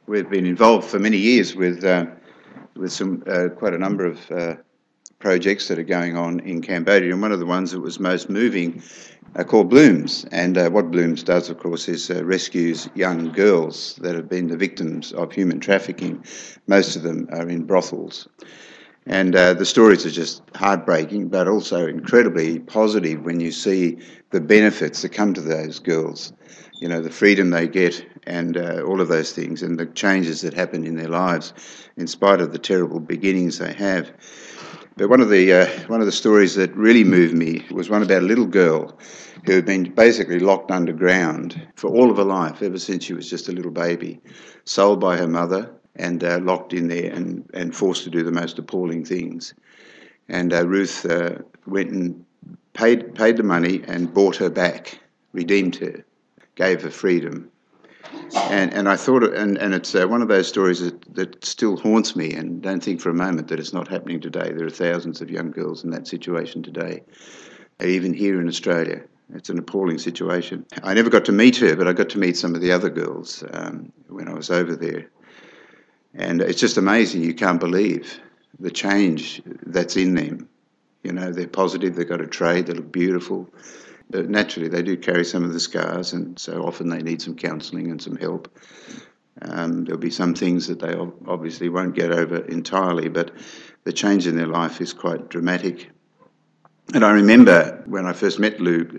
we've been involved for many years with some quite a number of projects that are going on in Cambodia, and one of the ones that was most moving are called Blooms. And what Blooms does, of course, is rescues young girls that have been the victims of human trafficking. Most of them are in brothels. And the stories are just heartbreaking, but also incredibly positive when you see the benefits that come to those girls. You know, the freedom they get and all of those things and the changes that happen in their lives in spite of the terrible beginnings they have. But one of the stories that really moved me was one about a little girl who had been basically locked underground for all of her life, ever since she was just a little baby, sold by her mother and locked in there and forced to do the most appalling things. And Ruth went and paid the money and bought her back, redeemed her, gave her freedom. And I thought, and it's one of those stories that still haunts me, and don't think for a moment that it's not happening today. There are thousands of young girls in that situation today, even here in Australia. It's an appalling situation. I never got to meet her, but I got to meet some of the other girls when I was over there. And it's just amazing. You can't believe the change that's in them. You know, they're positive, they've got a trade, they look beautiful. But naturally, they do carry some of the scars, and so often they need some counselling and some help. There'll be some things that they obviously won't get over entirely, but the change in their life is quite dramatic. And I remember when I first met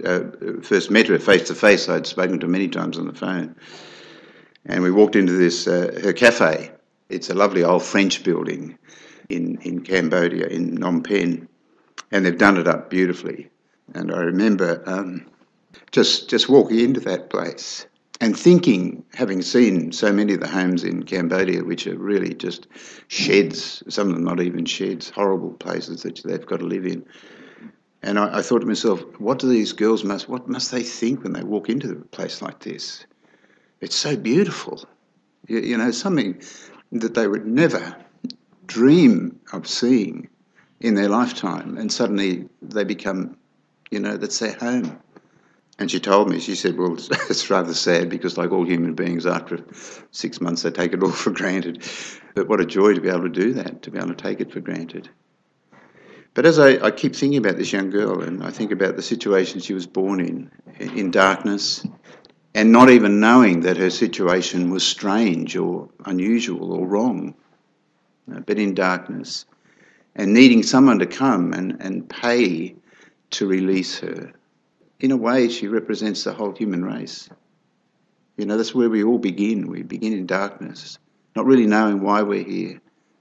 her face to face. I'd spoken to her many times on the phone, and we walked into this her cafe. It's a lovely old French building in Cambodia, in Phnom Penh, and they've done it up beautifully. And I remember just walking into that place and thinking, having seen so many of the homes in Cambodia, which are really just sheds, some of them not even sheds, horrible places that they've got to live in. And I thought to myself, what must they think when they walk into a place like this? It's so beautiful. You know, something that they would never dream of seeing in their lifetime, and suddenly they become, you know, that's their home. And she told me, she said, well, it's rather sad because like all human beings, after 6 months, they take it all for granted. But what a joy to be able to do that, to be able to take it for granted. But as I keep thinking about this young girl, and I think about the situation she was born in darkness, and not even knowing that her situation was strange or unusual or wrong, but in darkness, and needing someone to come and pay to release her. In a way, she represents the whole human race. You know, that's where we all begin. We begin in darkness, not really knowing why we're here.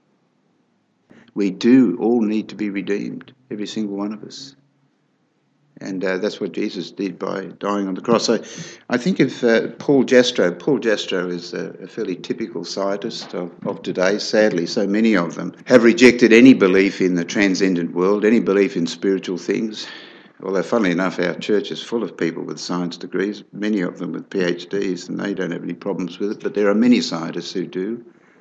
We do all need to be redeemed, every single one of us. And that's what Jesus did by dying on the cross. So I think of Paul Jastrow. Paul Jastrow is a fairly typical scientist of today. Sadly, so many of them have rejected any belief in the transcendent world, any belief in spiritual things. Although, funnily enough, our church is full of people with science degrees, many of them with PhDs, and they don't have any problems with it. But there are many scientists who do.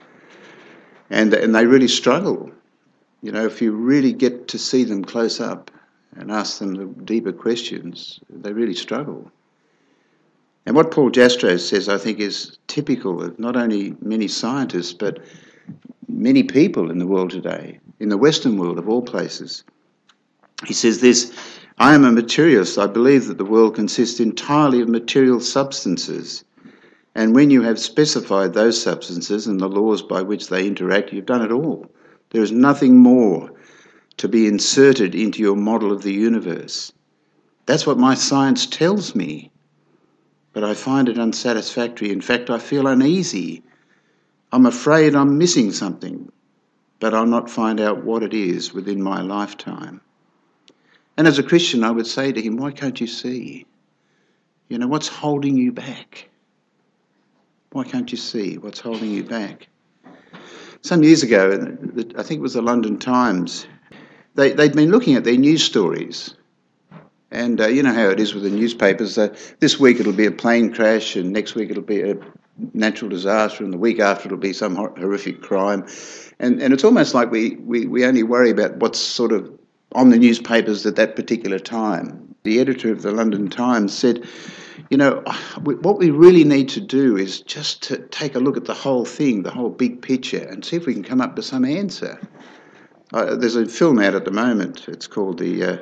And they really struggle. You know, if you really get to see them close up and ask them the deeper questions, they really struggle. And what Paul Jastrow says, I think, is typical of not only many scientists, but many people in the world today, in the Western world of all places. He says this: I am a materialist. I believe that the world consists entirely of material substances. And when you have specified those substances and the laws by which they interact, you've done it all. There is nothing more to be inserted into your model of the universe. That's what my science tells me, but I find it unsatisfactory. In fact, I feel uneasy. I'm afraid I'm missing something, but I'll not find out what it is within my lifetime. And as a Christian, I would say to him, why can't you see? You know, what's holding you back? Why can't you see what's holding you back? Some years ago, I think it was the London Times, they'd been looking at their news stories. And you know how it is with the newspapers. This week it'll be a plane crash, and next week it'll be a natural disaster, and the week after it'll be some horrific crime. And it's almost like we only worry about what's sort of on the newspapers at that particular time. The editor of the London Times said, you know, what we really need to do is just to take a look at the whole thing, the whole big picture, and see if we can come up with some answer. There's a film out at the moment. It's called The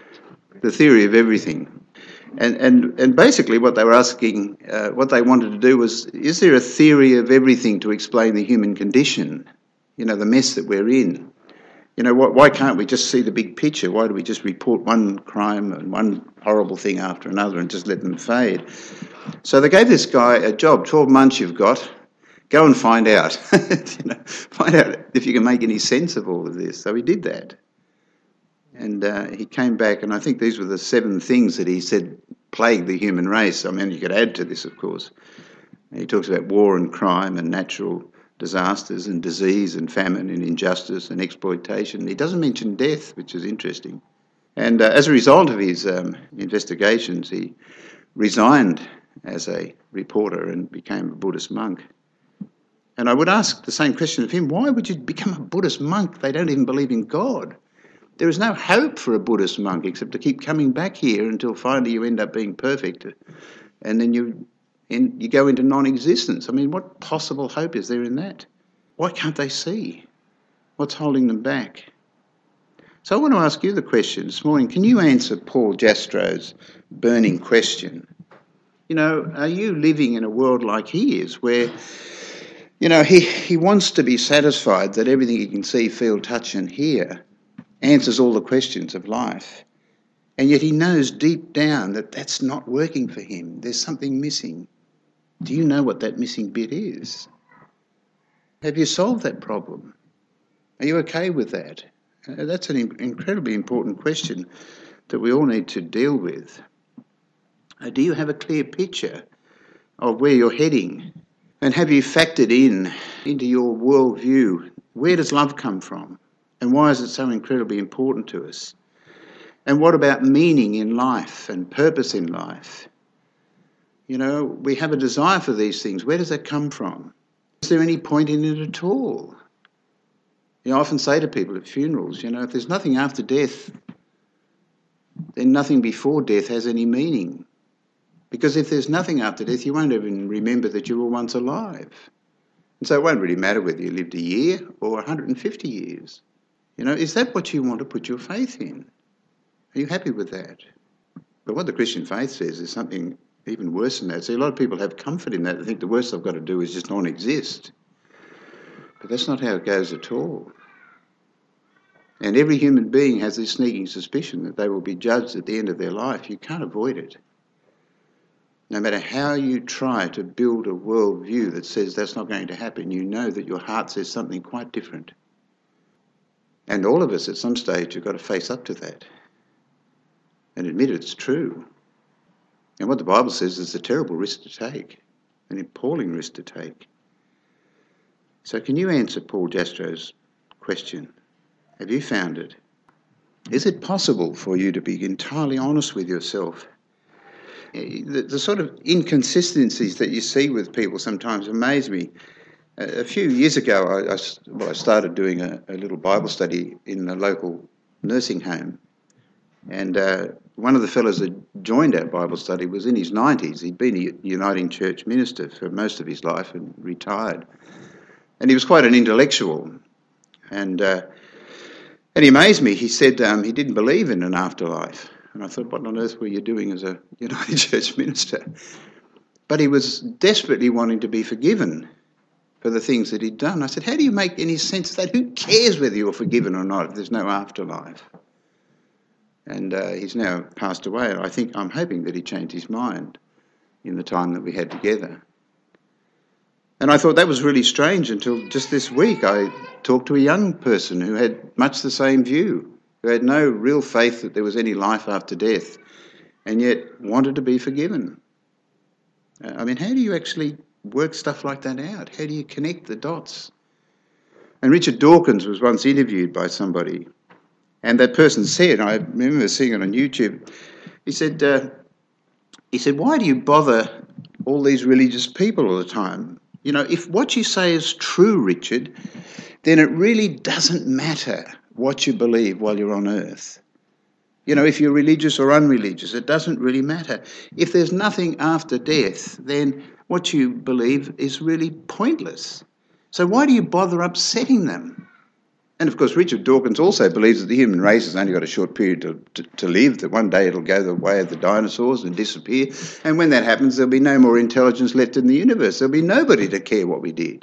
Theory of Everything. And basically what they were asking, what they wanted to do was, is there a theory of everything to explain the human condition? You know, the mess that we're in. You know, why can't we just see the big picture? Why do we just report one crime and one horrible thing after another and just let them fade? So they gave this guy a job, 12 months you've got, go and find out. Find out if you can make any sense of all of this. So he did that. And he came back, and I think these were the 7 things that he said plague the human race. I mean, you could add to this, of course. He talks about war and crime and natural disasters and disease and famine and injustice and exploitation. He doesn't mention death, which is interesting. And as a result of his investigations, he resigned as a reporter and became a Buddhist monk. And I would ask the same question of him, why would you become a Buddhist monk? They don't even believe in God. There is no hope for a Buddhist monk except to keep coming back here until finally you end up being perfect. And then you go into non-existence. I mean, what possible hope is there in that? Why can't they see? What's holding them back? So I want to ask you the question this morning. Can you answer Paul Jastro's burning question? You know, are you living in a world like he is, where, you know, he wants to be satisfied that everything he can see, feel, touch and hear answers all the questions of life. And yet he knows deep down that that's not working for him. There's something missing. Do you know what that missing bit is? Have you solved that problem? Are you okay with that? That's an incredibly important question that we all need to deal with. Do you have a clear picture of where you're heading? And have you factored into your worldview, where does love come from? And why is it so incredibly important to us? And what about meaning in life and purpose in life? You know, we have a desire for these things. Where does that come from? Is there any point in it at all? You know, I often say to people at funerals, you know, if there's nothing after death, then nothing before death has any meaning. Because if there's nothing after death, you won't even remember that you were once alive. And so it won't really matter whether you lived a year or 150 years. You know, is that what you want to put your faith in? Are you happy with that? But what the Christian faith says is something even worse than that. See, a lot of people have comfort in that. They think the worst they've got to do is just non-exist. But that's not how it goes at all. And every human being has this sneaking suspicion that they will be judged at the end of their life. You can't avoid it. No matter how you try to build a worldview that says that's not going to happen, you know that your heart says something quite different. And all of us at some stage have got to face up to that and admit it's true. And what the Bible says is a terrible risk to take, an appalling risk to take. So can you answer Paul Jastro's question? Have you found it? Is it possible for you to be entirely honest with yourself? The sort of inconsistencies that you see with people sometimes amaze me. A few years ago, I started doing a little Bible study in a local nursing home. And one of the fellows that joined our Bible study was in his 90s. He'd been a Uniting Church minister for most of his life and retired. And he was quite an intellectual. And he amazed me. He said he didn't believe in an afterlife. And I thought, what on earth were you doing as a Uniting Church minister? But he was desperately wanting to be forgiven for the things that he'd done. I said, how do you make any sense of that? Who cares whether you're forgiven or not if there's no afterlife? And he's now passed away. I'm hoping that he changed his mind in the time that we had together. And I thought that was really strange until just this week I talked to a young person who had much the same view, who had no real faith that there was any life after death, and yet wanted to be forgiven. I mean, how do you actually work stuff like that out? How do you connect the dots? And Richard Dawkins was once interviewed by somebody, and that person said, I remember seeing it on YouTube, he said, why do you bother all these religious people all the time? You know, if what you say is true, Richard, then it really doesn't matter what you believe while you're on earth. If you're religious or unreligious, it doesn't really matter. If there's nothing after death, then what you believe is really pointless. So why do you bother upsetting them? And of course, Richard Dawkins also believes that the human race has only got a short period to live, that one day it'll go the way of the dinosaurs and disappear. And when that happens, there'll be no more intelligence left in the universe. There'll be nobody to care what we did.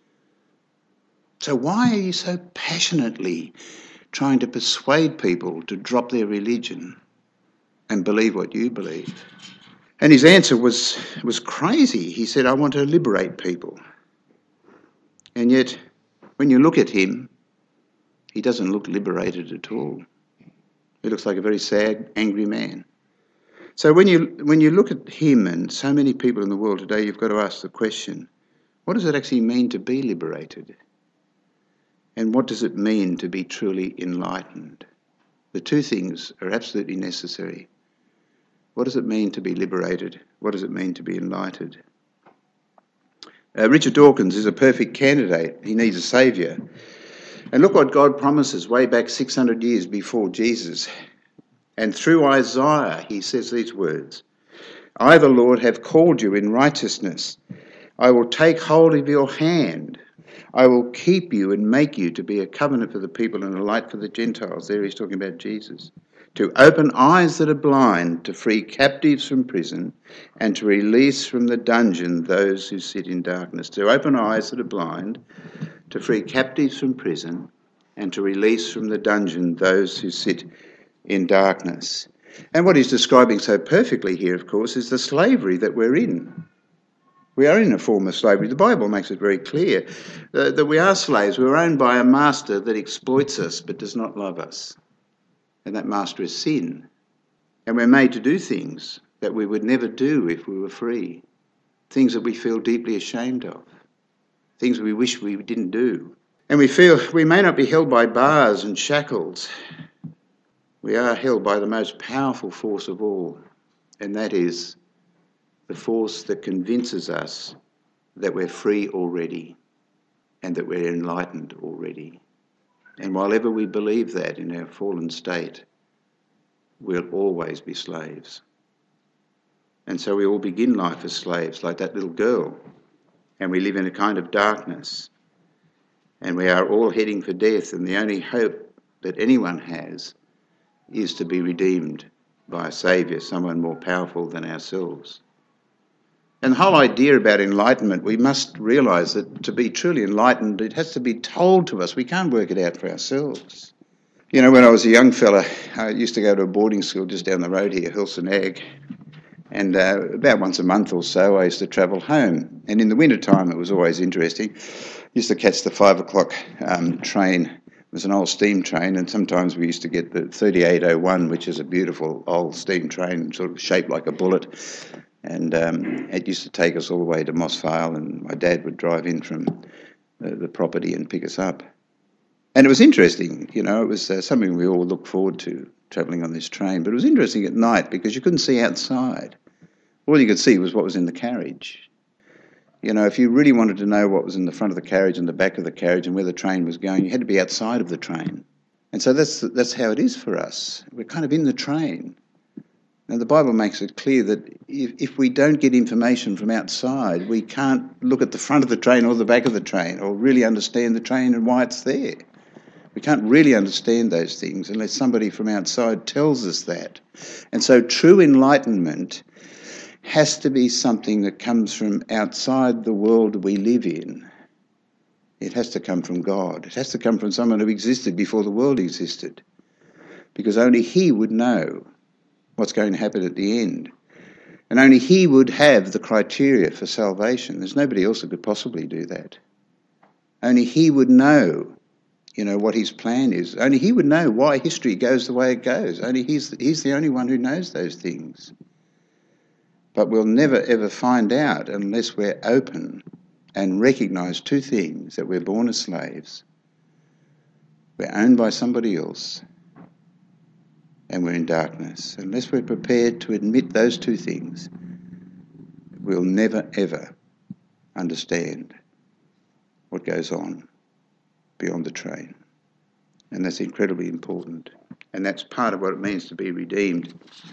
So why are you so passionately trying to persuade people to drop their religion and believe what you believe? And his answer was crazy. He said, I want to liberate people. And yet, when you look at him, he doesn't look liberated at all. He looks like a very sad, angry man. So when you look at him and so many people in the world today, you've got to ask the question, what does it actually mean to be liberated? And what does it mean to be truly enlightened? The two things are absolutely necessary. What does it mean to be liberated? What does it mean to be enlightened? Richard Dawkins is a perfect candidate. He needs a saviour. And look what God promises way back 600 years before Jesus. And through Isaiah, he says these words, I, the Lord, have called you in righteousness. I will take hold of your hand. I will keep you and make you to be a covenant for the people and a light for the Gentiles. There he's talking about Jesus. To open eyes that are blind, to free captives from prison, and to release from the dungeon those who sit in darkness. To open eyes that are blind, to free captives from prison, and to release from the dungeon those who sit in darkness. And what he's describing so perfectly here, of course, is the slavery that we're in. We are in a form of slavery. The Bible makes it very clear that we are slaves. We're owned by a master that exploits us but does not love us. And that master is sin. And we're made to do things that we would never do if we were free. Things that we feel deeply ashamed of. Things we wish we didn't do. And we feel we may not be held by bars and shackles. We are held by the most powerful force of all, and that is the force that convinces us that we're free already and that we're enlightened already. And while ever we believe that in our fallen state, we'll always be slaves. And so we all begin life as slaves, like that little girl, and we live in a kind of darkness. And we are all heading for death, and the only hope that anyone has is to be redeemed by a saviour, someone more powerful than ourselves. And the whole idea about enlightenment, we must realise that to be truly enlightened, it has to be told to us. We can't work it out for ourselves. When I was a young fella, I used to go to a boarding school just down the road here, Hilson Ag, and about once a month or so I used to travel home. And in the winter time it was always interesting. I used to catch the 5 o'clock train. It was an old steam train, and sometimes we used to get the 3801, which is a beautiful old steam train, sort of shaped like a bullet. And it used to take us all the way to Moss Vale, and my dad would drive in from the property and pick us up. And it was interesting, it was something we all looked forward to, travelling on this train. But it was interesting at night because you couldn't see outside. All you could see was what was in the carriage. If you really wanted to know what was in the front of the carriage and the back of the carriage and where the train was going, you had to be outside of the train. And so that's how it is for us. We're kind of in the train. Now, the Bible makes it clear that if we don't get information from outside, we can't look at the front of the train or the back of the train or really understand the train and why it's there. We can't really understand those things unless somebody from outside tells us that. And so true enlightenment has to be something that comes from outside the world we live in. It has to come from God. It has to come from someone who existed before the world existed, because only he would know what's going to happen at the end. And only he would have the criteria for salvation. There's nobody else that could possibly do that. Only he would know, what his plan is. Only he would know why history goes the way it goes. Only he's the only one who knows those things. But we'll never ever find out unless we're open and recognise two things: that we're born as slaves, we're owned by somebody else, and we're in darkness. Unless we're prepared to admit those two things, we'll never ever understand what goes on beyond the train. And that's incredibly important. And that's part of what it means to be redeemed.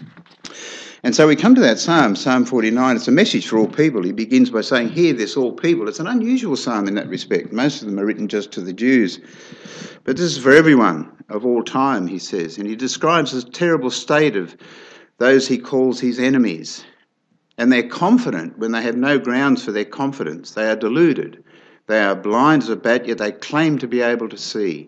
And so we come to that psalm, Psalm 49. It's a message for all people. He begins by saying, "Hear this, all people." It's an unusual psalm in that respect. Most of them are written just to the Jews. But this is for everyone of all time, he says. And he describes the terrible state of those he calls his enemies. And they're confident when they have no grounds for their confidence. They are deluded. They are blind as a bat, yet they claim to be able to see.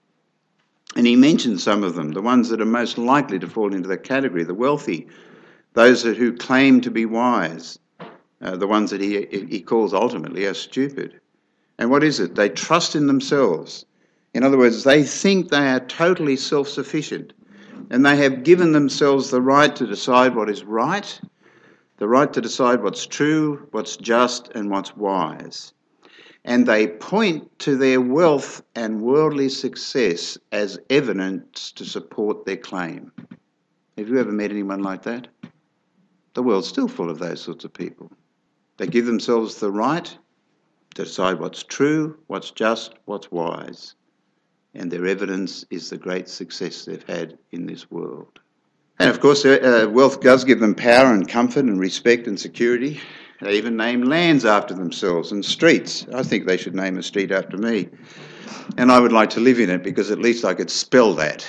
And he mentions some of them, the ones that are most likely to fall into that category, the wealthy, those who claim to be wise, the ones that he calls ultimately are stupid. And what is it? They trust in themselves. In other words, they think they are totally self-sufficient, and they have given themselves the right to decide what is right, the right to decide what's true, what's just, and what's wise. And they point to their wealth and worldly success as evidence to support their claim. Have you ever met anyone like that? The world's still full of those sorts of people. They give themselves the right to decide what's true, what's just, what's wise. And their evidence is the great success they've had in this world. And of course, wealth does give them power and comfort and respect and security. They even name lands after themselves and streets. I think they should name a street after me. And I would like to live in it because at least I could spell that.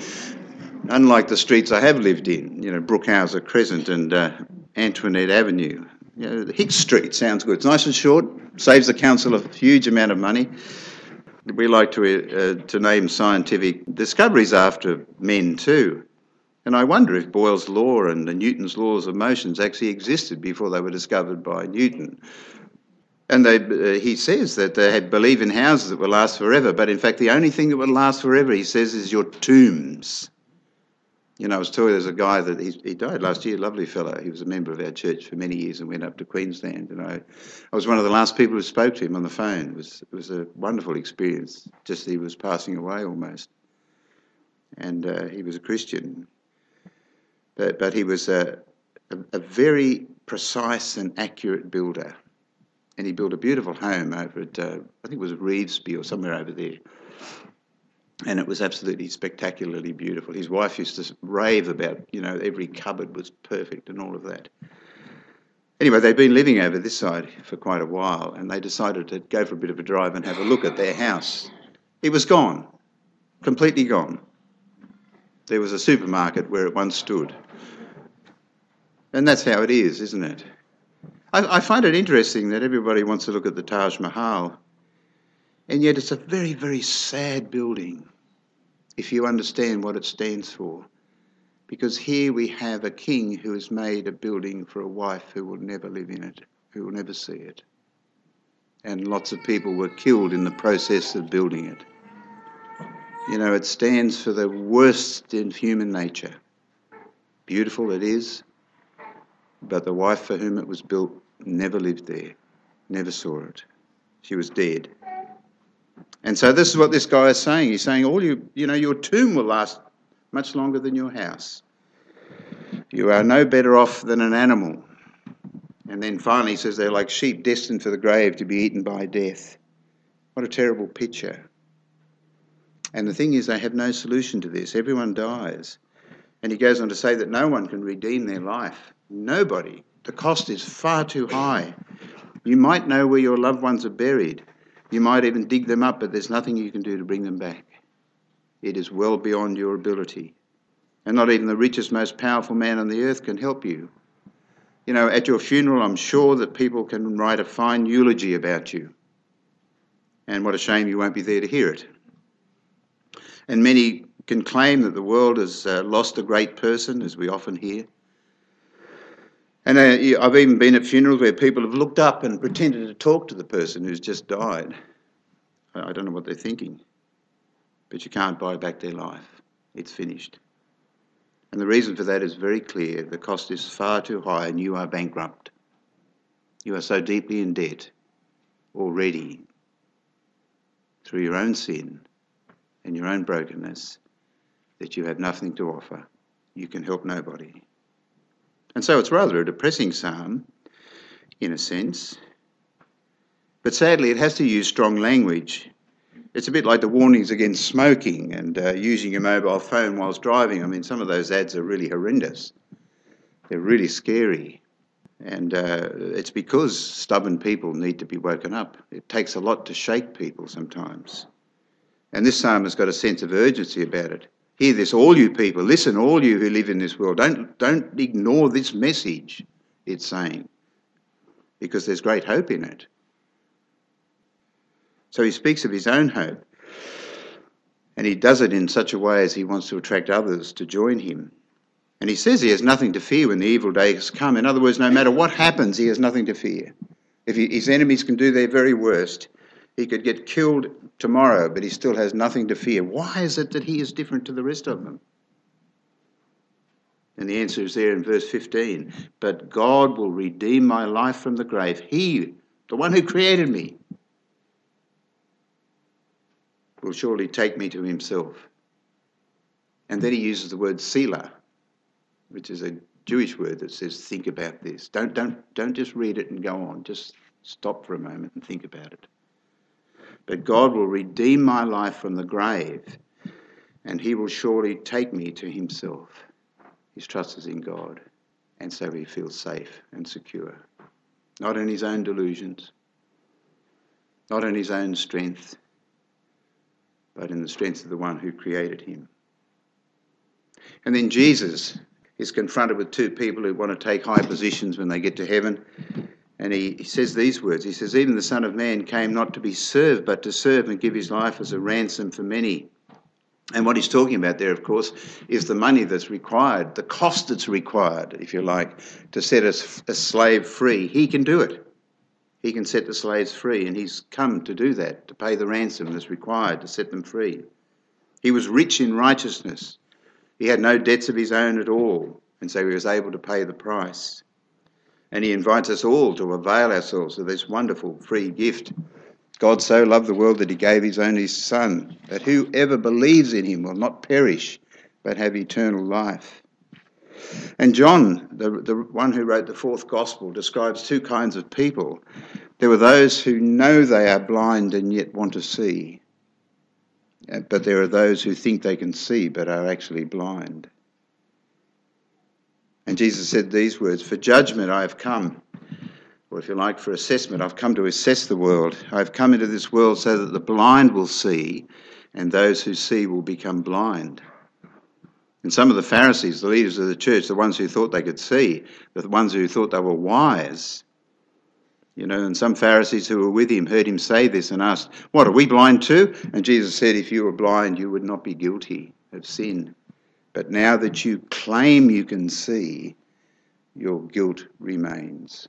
Unlike the streets I have lived in, Brookhouser Crescent and Antoinette Avenue. The Hicks Street sounds good. It's nice and short, saves the council a huge amount of money. We like to name scientific discoveries after men too. And I wonder if Boyle's law and Newton's laws of motions actually existed before they were discovered by Newton. And he says that they believe in houses that will last forever, but in fact the only thing that will last forever, he says, is your tombs. I was told there's a guy that he died last year, lovely fellow. He was a member of our church for many years and went up to Queensland. And I was one of the last people who spoke to him on the phone. It was a wonderful experience, just he was passing away almost. And he was a Christian. But he was a very precise and accurate builder. And he built a beautiful home over at, I think it was Revesby or somewhere over there. And it was absolutely spectacularly beautiful. His wife used to rave about, every cupboard was perfect and all of that. Anyway, they'd been living over this side for quite a while, and they decided to go for a bit of a drive and have a look at their house. It was gone, completely gone. There was a supermarket where it once stood. And that's how it is, isn't it? I find it interesting that everybody wants to look at the Taj Mahal, and yet it's a very, very sad building if you understand what it stands for. Because here we have a king who has made a building for a wife who will never live in it, who will never see it. And lots of people were killed in the process of building it. It stands for the worst in human nature. Beautiful it is, but the wife for whom it was built never lived there, never saw it. She was dead. And so this is what this guy is saying. He's saying, your tomb will last much longer than your house. You are no better off than an animal. And then finally he says they're like sheep destined for the grave to be eaten by death. What a terrible picture. And the thing is, they have no solution to this. Everyone dies. And he goes on to say that no one can redeem their life. Nobody. The cost is far too high. You might know where your loved ones are buried. You might even dig them up, but there's nothing you can do to bring them back. It is well beyond your ability. And not even the richest, most powerful man on the earth can help you. At your funeral, I'm sure that people can write a fine eulogy about you. And what a shame you won't be there to hear it. And many can claim that the world has lost a great person, as we often hear. And I've even been at funerals where people have looked up and pretended to talk to the person who's just died. I don't know what they're thinking, but you can't buy back their life. It's finished. And the reason for that is very clear. The cost is far too high and you are bankrupt. You are so deeply in debt already through your own sin and your own brokenness that you have nothing to offer. You can help nobody. And so it's rather a depressing psalm, in a sense. But sadly, it has to use strong language It's a bit like the warnings against smoking and using your mobile phone whilst driving. I mean, some of those ads are really horrendous. They're really scary. And it's because stubborn people need to be woken up. It takes a lot to shake people sometimes. And this psalm has got a sense of urgency about it. Hear this, all you people. Listen, all you who live in this world. Don't ignore this message, it's saying, because there's great hope in it. So he speaks of his own hope, and he does it in such a way as he wants to attract others to join him. And he says he has nothing to fear when the evil days come. In other words, no matter what happens, he has nothing to fear. If his enemies can do their very worst, he could get killed tomorrow, but he still has nothing to fear. Why is it that he is different to the rest of them? And the answer is there in verse 15. But God will redeem my life from the grave. He, the one who created me, will surely take me to himself. And then he uses the word Selah, which is a Jewish word that says, think about this. Don't just read it and go on. Just stop for a moment and think about it. But God will redeem my life from the grave, and he will surely take me to himself. His trust is in God, and so he feels safe and secure. Not in his own delusions, not in his own strength, but in the strength of the one who created him. And then Jesus is confronted with two people who want to take high positions when they get to heaven. And he says these words. He says, even the Son of Man came not to be served, but to serve and give his life as a ransom for many. And what he's talking about there, of course, is the money that's required, the cost that's required, if you like, to set a slave free. He can do it. He can set the slaves free, and he's come to do that, to pay the ransom that's required to set them free. He was rich in righteousness. He had no debts of his own at all, and so he was able to pay the price. And he invites us all to avail ourselves of this wonderful free gift. God so loved the world that he gave his only Son, that whoever believes in him will not perish, but have eternal life. And John, the one who wrote the fourth gospel, describes two kinds of people. There were those who know they are blind and yet want to see. But there are those who think they can see but are actually blind. And Jesus said these words, for judgment I have come, or if you like, for assessment. I've come to assess the world. I've come into this world so that the blind will see and those who see will become blind. And some of the Pharisees, the leaders of the church, the ones who thought they could see, the ones who thought they were wise, and some Pharisees who were with him heard him say this and asked, what, are we blind too? And Jesus said, if you were blind, you would not be guilty of sin. But now that you claim you can see, your guilt remains.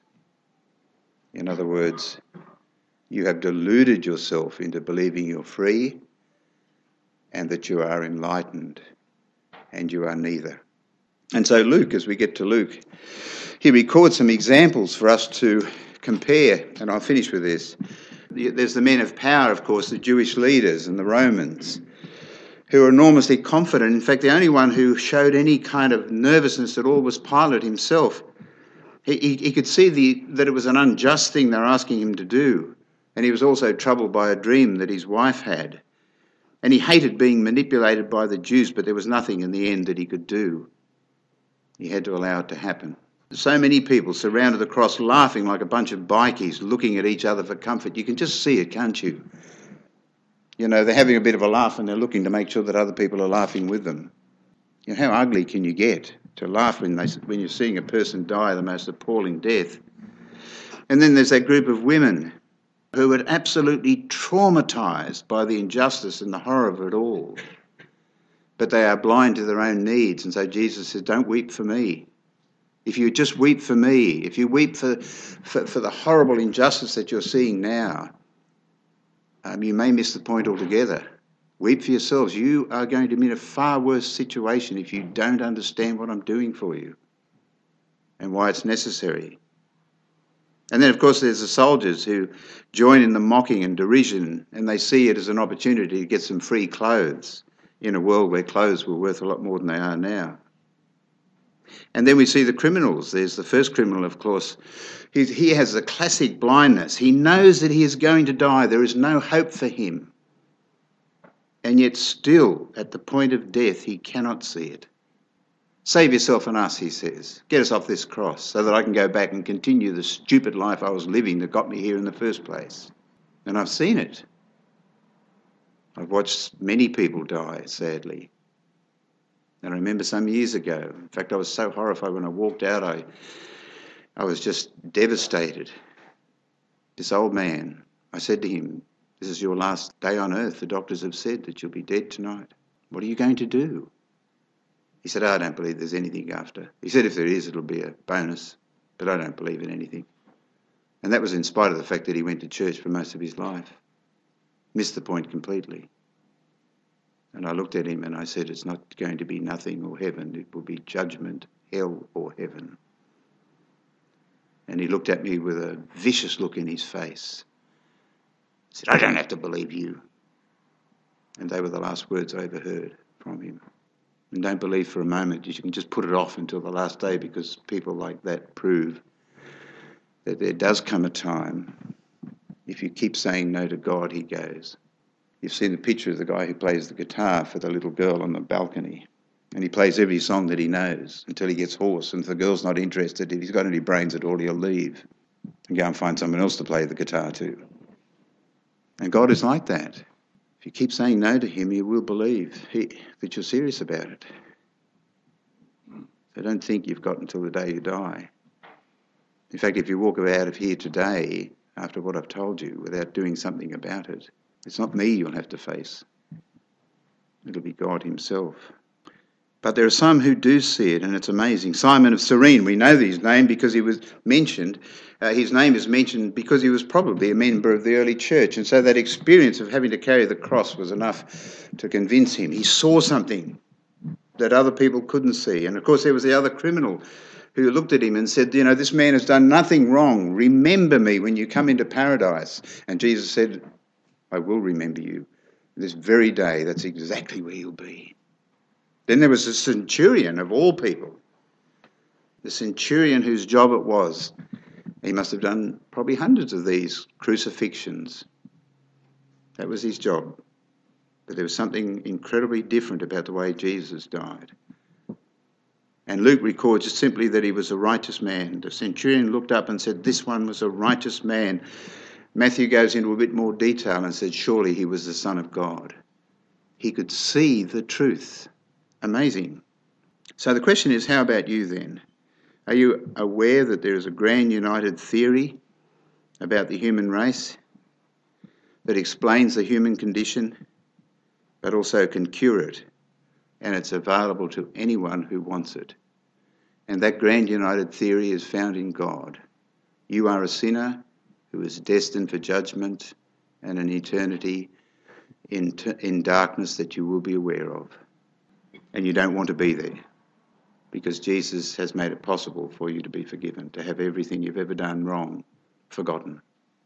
In other words, you have deluded yourself into believing you're free and that you are enlightened, and you are neither. And so Luke, as we get to Luke, he records some examples for us to compare, and I'll finish with this. There's the men of power, of course, the Jewish leaders and the Romans, who are enormously confident. In fact, the only one who showed any kind of nervousness at all was Pilate himself. He could see that it was an unjust thing they were asking him to do, and he was also troubled by a dream that his wife had. And he hated being manipulated by the Jews, but there was nothing in the end that he could do. He had to allow it to happen. So many people surrounded the cross laughing like a bunch of bikies, looking at each other for comfort. You can just see it, can't you? They're having a bit of a laugh and they're looking to make sure that other people are laughing with them. How ugly can you get to laugh when you're seeing a person die the most appalling death? And then there's that group of women who were absolutely traumatised by the injustice and the horror of it all. But they are blind to their own needs. And so Jesus says, don't weep for me. If you just weep for me, if you weep for the horrible injustice that you're seeing now, you may miss the point altogether. Weep for yourselves. You are going to be in a far worse situation if you don't understand what I'm doing for you and why it's necessary. And then, of course, there's the soldiers who join in the mocking and derision, and they see it as an opportunity to get some free clothes in a world where clothes were worth a lot more than they are now. And then we see the criminals. There's the first criminal, of course. He has a classic blindness. He knows that he is going to die. There is no hope for him. And yet still, at the point of death, he cannot see it. Save yourself and us, he says. Get us off this cross so that I can go back and continue the stupid life I was living that got me here in the first place. And I've seen it. I've watched many people die, sadly. And I remember some years ago, in fact, I was so horrified when I walked out, I was just devastated. This old man, I said to him, "This is your last day on earth. The doctors have said that you'll be dead tonight. What are you going to do?" He said, "I don't believe there's anything after." He said, "If there is, it'll be a bonus, but I don't believe in anything." And that was in spite of the fact that he went to church for most of his life. Missed the point completely. And I looked at him and I said, "It's not going to be nothing or heaven. It will be judgment, hell or heaven." And he looked at me with a vicious look in his face. He said, "I don't have to believe you." And they were the last words I ever heard from him. And don't believe for a moment. You can just put it off until the last day, because people like that prove that there does come a time, if you keep saying no to God, he goes. You've seen the picture of the guy who plays the guitar for the little girl on the balcony. And he plays every song that he knows until he gets hoarse. And if the girl's not interested, if he's got any brains at all, he'll leave and go and find someone else to play the guitar to. And God is like that. If you keep saying no to him, he will believe that you're serious about it. So don't think you've got until the day you die. In fact, if you walk out of here today, after what I've told you, without doing something about it, it's not me you'll have to face. It'll be God himself. But there are some who do see it, and it's amazing. Simon of Cyrene, we know his name because he was mentioned. His name is mentioned because he was probably a member of the early church, and so that experience of having to carry the cross was enough to convince him. He saw something that other people couldn't see. And of course there was the other criminal who looked at him and said, "You know, this man has done nothing wrong. Remember me when you come into paradise." And Jesus said, "I will remember you. This very day, that's exactly where you'll be." Then there was the centurion of all people. The centurion whose job it was. He must have done probably hundreds of these crucifixions. That was his job. But there was something incredibly different about the way Jesus died. And Luke records just simply that he was a righteous man. The centurion looked up and said, "This one was a righteous man." Matthew goes into a bit more detail and said, "Surely he was the Son of God." He could see the truth. Amazing. So the question is, how about you then? Are you aware that there is a grand united theory about the human race that explains the human condition, but also can cure it, and it's available to anyone who wants it? And that grand united theory is found in God. You are a sinner who is destined for judgment and an eternity in darkness that you will be aware of. And you don't want to be there, because Jesus has made it possible for you to be forgiven, to have everything you've ever done wrong forgotten.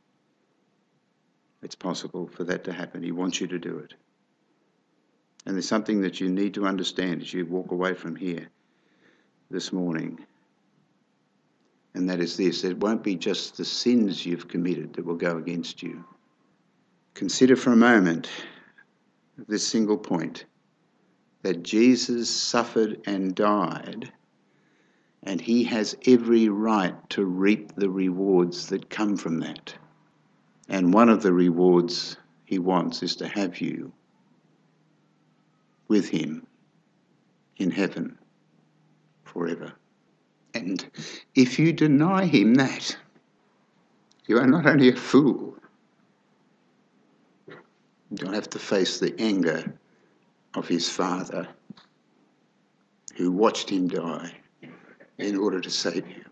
It's possible for that to happen. He wants you to do it. And there's something that you need to understand as you walk away from here this morning. And that is this: it won't be just the sins you've committed that will go against you. Consider for a moment this single point, that Jesus suffered and died, and he has every right to reap the rewards that come from that. And one of the rewards he wants is to have you with him in heaven forever. And if you deny him that, you are not only a fool, you'll have to face the anger of his Father, who watched him die in order to save you.